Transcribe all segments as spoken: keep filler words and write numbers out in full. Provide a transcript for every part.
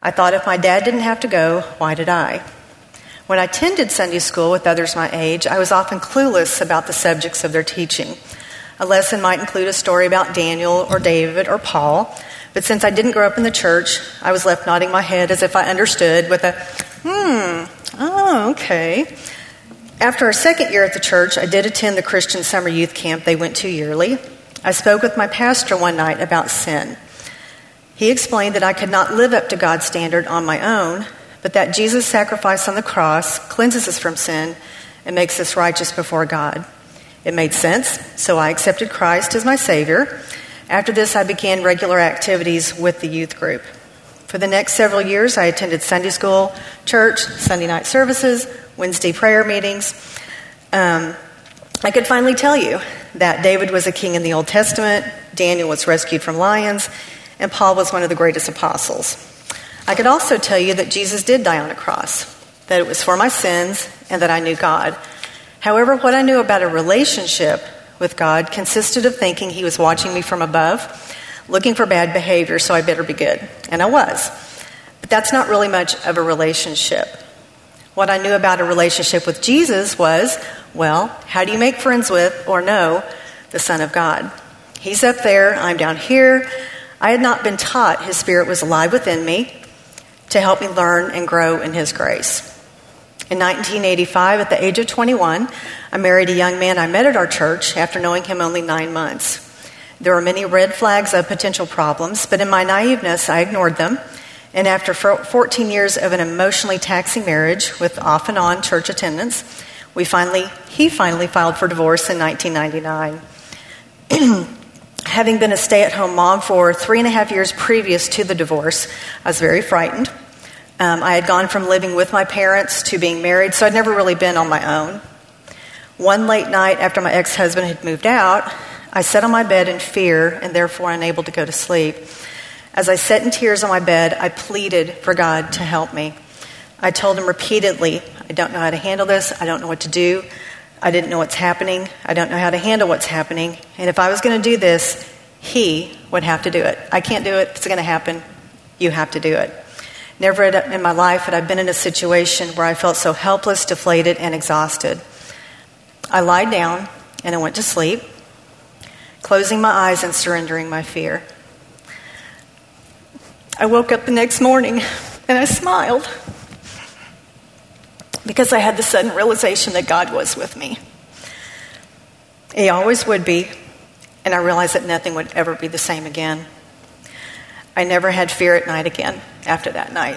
I thought if my dad didn't have to go, why did I? When I attended Sunday school with others my age, I was often clueless about the subjects of their teaching. A lesson might include a story about Daniel or David or Paul, but since I didn't grow up in the church, I was left nodding my head as if I understood with a, hmm, oh, okay. After our second year at the church, I did attend the Christian summer youth camp they went to yearly. I spoke with my pastor one night about sin. He explained that I could not live up to God's standard on my own, but that Jesus' sacrifice on the cross cleanses us from sin and makes us righteous before God. It made sense, so I accepted Christ as my Savior. After this, I began regular activities with the youth group. For the next several years, I attended Sunday school, church, Sunday night services, Wednesday prayer meetings. Um, I could finally tell you that David was a king in the Old Testament, Daniel was rescued from lions, and Paul was one of the greatest apostles. I could also tell you that Jesus did die on a cross, that it was for my sins, and that I knew God. However, what I knew about a relationship with God consisted of thinking he was watching me from above, looking for bad behavior, so I better be good. And I was. But that's not really much of a relationship. What I knew about a relationship with Jesus was, well, how do you make friends with or know the Son of God? He's up there, I'm down here. I had not been taught his Spirit was alive within me to help me learn and grow in his grace. In nineteen eighty-five, at the age of twenty-one, I married a young man I met at our church after knowing him only nine months. There were many red flags of potential problems, but in my naiveness, I ignored them. And after fourteen years of an emotionally taxing marriage with off and on church attendance, we finally, he finally filed for divorce in nineteen ninety-nine. Having been a stay-at-home mom for three and a half years previous to the divorce, I was very frightened. Um, I had gone from living with my parents to being married, so I'd never really been on my own. One late night after my ex-husband had moved out, I sat on my bed in fear and therefore unable to go to sleep. As I sat in tears on my bed, I pleaded for God to help me. I told him repeatedly, I don't know how to handle this, I don't know what to do, I didn't know what's happening, I don't know how to handle what's happening, and if I was going to do this, he would have to do it. I can't do it, it's going to happen, you have to do it. Never in my life had I been in a situation where I felt so helpless, deflated, and exhausted. I lied down and I went to sleep, closing my eyes and surrendering my fear. I woke up the next morning and I smiled because I had the sudden realization that God was with me. He always would be, and I realized that nothing would ever be the same again. I never had fear at night again after that night.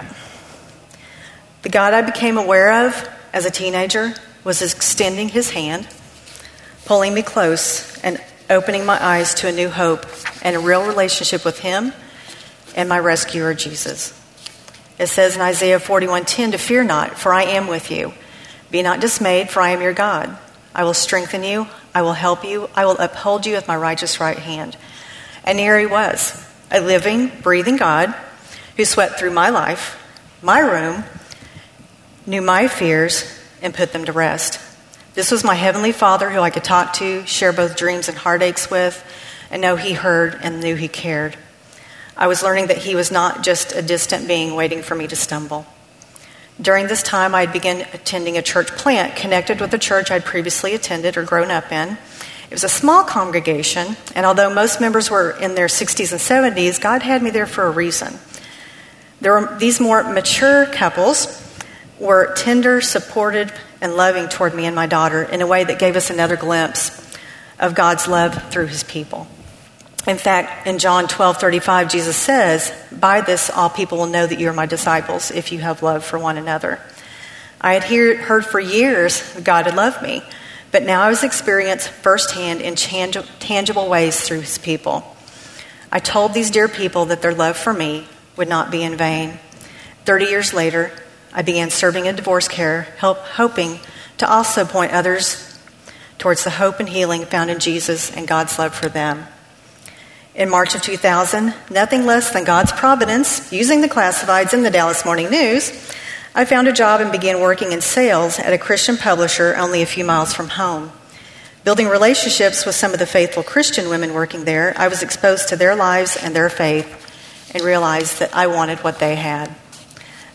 The God I became aware of as a teenager was extending his hand, pulling me close, and opening my eyes to a new hope and a real relationship with him and my rescuer, Jesus. It says in Isaiah forty-one ten, to fear not, for I am with you. Be not dismayed, for I am your God. I will strengthen you. I will help you. I will uphold you with my righteous right hand. And here he was, a living, breathing God who swept through my life, my room, knew my fears, and put them to rest. This was my Heavenly Father who I could talk to, share both dreams and heartaches with, and know he heard and knew he cared. I was learning that he was not just a distant being waiting for me to stumble. During this time, I had begun attending a church plant connected with the church I'd previously attended or grown up in. It was a small congregation, and although most members were in their sixties and seventies, God had me there for a reason. There were these more mature couples were tender, supportive, and loving toward me and my daughter in a way that gave us another glimpse of God's love through his people. In fact, in John twelve thirty-five, Jesus says, by this all people will know that you are my disciples if you have love for one another. I had hear, heard for years that God had loved me, but now I was experiencing firsthand in tangible ways through his people. I told these dear people that their love for me would not be in vain. Thirty years later, I began serving in divorce care, help, hoping to also point others towards the hope and healing found in Jesus and God's love for them. In March of two thousand, nothing less than God's providence, using the classifieds in the Dallas Morning News, I found a job and began working in sales at a Christian publisher only a few miles from home. Building relationships with some of the faithful Christian women working there, I was exposed to their lives and their faith and realized that I wanted what they had.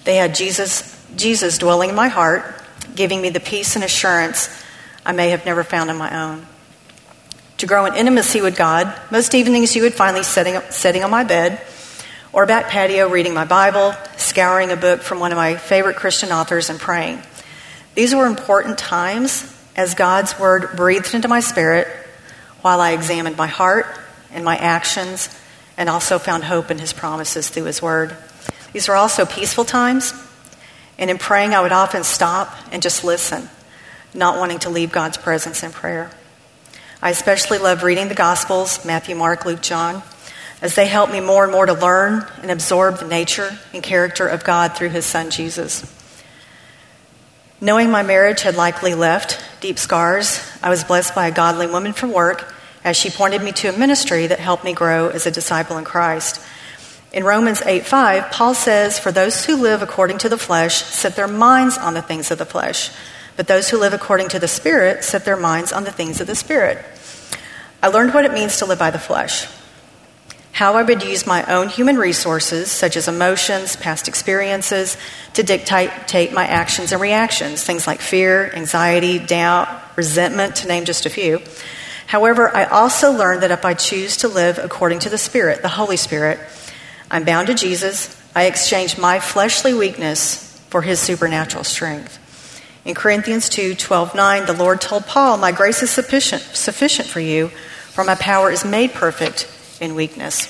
They had Jesus, Jesus dwelling in my heart, giving me the peace and assurance I may have never found on my own. To grow in intimacy with God, most evenings you would find me sitting, sitting on my bed or back patio reading my Bible, scouring a book from one of my favorite Christian authors, and praying. These were important times as God's word breathed into my spirit while I examined my heart and my actions and also found hope in his promises through his word. These were also peaceful times, and in praying I would often stop and just listen, not wanting to leave God's presence in prayer. I especially loved reading the Gospels, Matthew, Mark, Luke, John, as they helped me more and more to learn and absorb the nature and character of God through his son Jesus. Knowing my marriage had likely left deep scars, I was blessed by a godly woman from work as she pointed me to a ministry that helped me grow as a disciple in Christ. In Romans eight five, Paul says, "For those who live according to the flesh set their minds on the things of the flesh, but those who live according to the Spirit set their minds on the things of the Spirit." I learned what it means to live by the flesh, how I would use my own human resources, such as emotions, past experiences, to dictate my actions and reactions, things like fear, anxiety, doubt, resentment, to name just a few. However, I also learned that if I choose to live according to the Spirit, the Holy Spirit, I'm bound to Jesus. I exchange my fleshly weakness for his supernatural strength. In Corinthians two twelve nine, the Lord told Paul, "My grace is sufficient, sufficient for you, for my power is made perfect in weakness."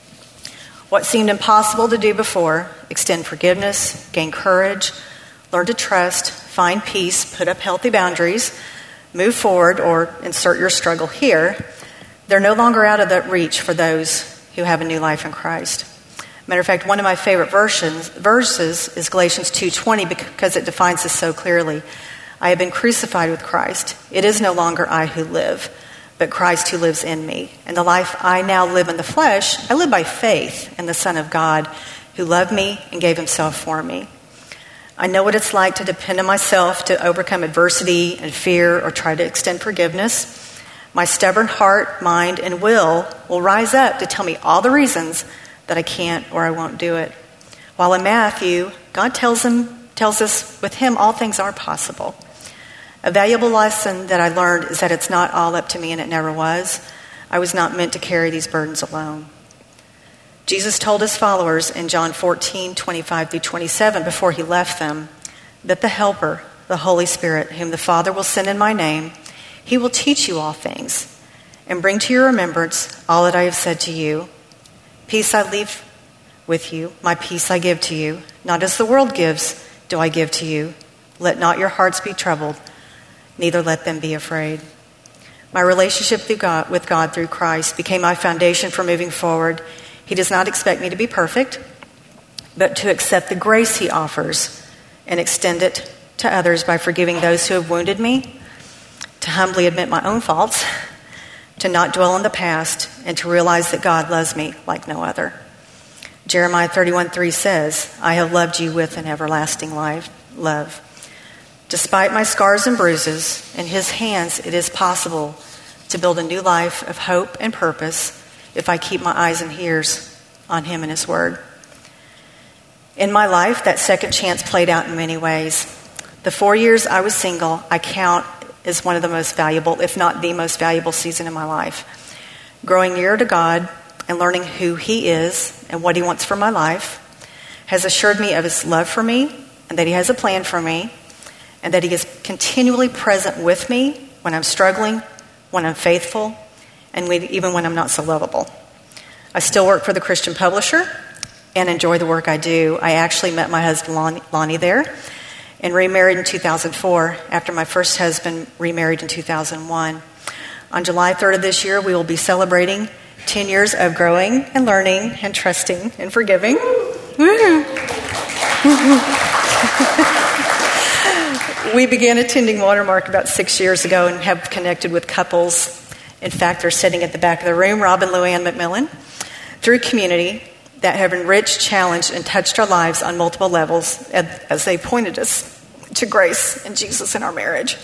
What seemed impossible to do before, extend forgiveness, gain courage, learn to trust, find peace, put up healthy boundaries, move forward, or insert your struggle here, they're no longer out of that reach for those who have a new life in Christ. Matter of fact, one of my favorite versions, verses is Galatians two twenty because it defines this so clearly. I have been crucified with Christ. It is no longer I who live, but Christ who lives in me. And the life I now live in the flesh, I live by faith in the Son of God who loved me and gave himself for me. I know what it's like to depend on myself to overcome adversity and fear or try to extend forgiveness. My stubborn heart, mind, and will will rise up to tell me all the reasons that I can't or I won't do it. While in Matthew, God tells him, tells us with him all things are possible. A valuable lesson that I learned is that it's not all up to me, and it never was. I was not meant to carry these burdens alone. Jesus told his followers in John fourteen twenty-five through twenty-seven before he left them that the Helper, the Holy Spirit, whom the Father will send in my name, he will teach you all things and bring to your remembrance all that I have said to you. Peace I leave with you, my peace I give to you. Not as the world gives, do I give to you. Let not your hearts be troubled, neither let them be afraid. My relationship through God, with God through Christ became my foundation for moving forward. He does not expect me to be perfect, but to accept the grace he offers and extend it to others by forgiving those who have wounded me, to humbly admit my own faults, to not dwell on the past, and to realize that God loves me like no other. Jeremiah thirty-one three says, "I have loved you with an everlasting life, love." Despite my scars and bruises, in his hands it is possible to build a new life of hope and purpose if I keep my eyes and ears on him and his word. In my life, that second chance played out in many ways. The four years I was single, I count as one of the most valuable, if not the most valuable season in my life. Growing nearer to God and learning who he is and what he wants for my life has assured me of his love for me and that he has a plan for me and that he is continually present with me when I'm struggling, when I'm faithful, and even when I'm not so lovable. I still work for the Christian Publisher and enjoy the work I do. I actually met my husband Lonnie, Lonnie there and remarried in two thousand four after my first husband remarried in two thousand one. On July third of this year, we will be celebrating ten years of growing and learning and trusting and forgiving. We began attending Watermark about six years ago and have connected with couples. In fact, they're sitting at the back of the room, Rob and Luann McMillan, through community that have enriched, challenged, and touched our lives on multiple levels as they pointed us to grace and Jesus in our marriage.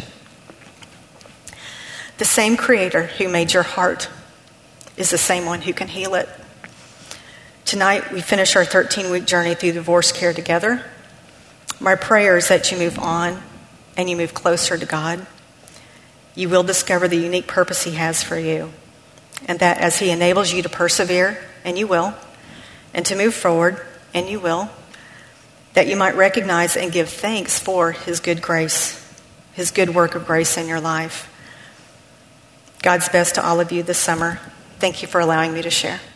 The same Creator who made your heart is the same one who can heal it. Tonight, we finish our thirteen-week journey through divorce care together. My prayer is that you move on and you move closer to God. You will discover the unique purpose he has for you. And that as he enables you to persevere, and you will, and to move forward, and you will, that you might recognize and give thanks for his good grace, his good work of grace in your life. God's best to all of you this summer. Thank you for allowing me to share.